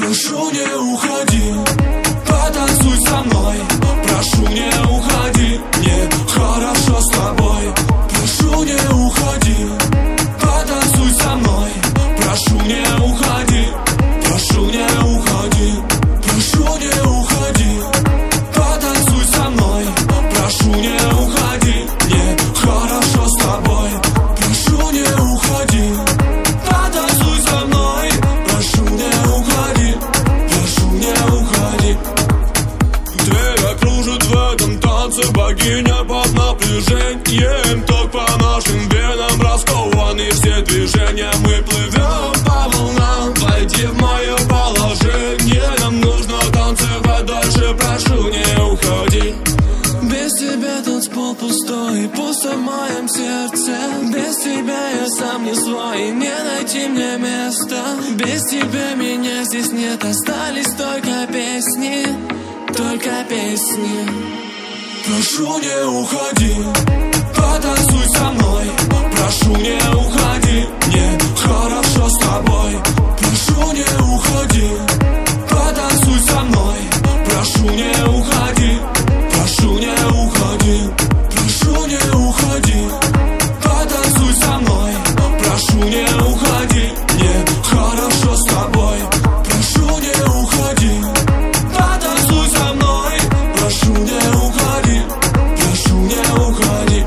Прошу, не уходи, потанцуй со мной. Прошу, не уходи, мне хорошо с тобой. Прошу, не уходи, потанцуй со мной. Прошу, не уходи, прошу, не уходи. Прошу, не уходи, потанцуй со мной. Прошу, не уходи, мне хорошо с тобой. Прошу, не уходи, потанцуй со мной. Прошу, не уходи, прошу, не уходи. Тебя кружит в этом танце богиня под напряжением. Ток по нашим венам раскованы все движения. Мы плывем по волнам, войди в мое положение. Нам нужно танцевать дальше, прошу, не уходи. Без тебя танцпол пустой, пусто в моем сердце. Без тебя я сам не свой, не найти мне места. Без тебя меня здесь нет, остались только песни, только песни. Прошу, не уходи, потанцуй со мной. Прошу, не уходи, мне хорошо с тобой. Прошу, не уходи, потанцуй со мной. Прошу, не уходи, прошу, не уходи. Прошу, не уходи, потанцуй со мной. Прошу, не уходи, мне хорошо с тобой. Прошу, не уходи, потанцуй со мной. Прошу, не уходи, прошу, не уходи.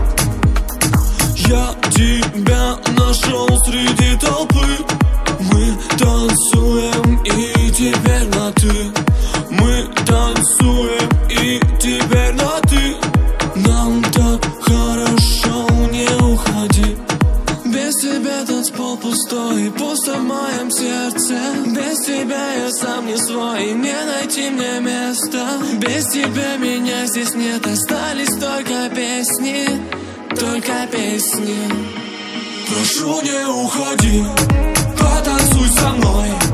Я тебя нашел среди толпы. Мы танцуем и теперь на ты. Мы танцуем и теперь на ты. Нам так хорошо, не уходи. Без тебя танцпол пустой, пусто в моем сердце. Без тебя я сам не свой, не найти мне места. Без тебя меня здесь нет, остались только песни, только песни. Прошу, не уходи, потанцуй со мной.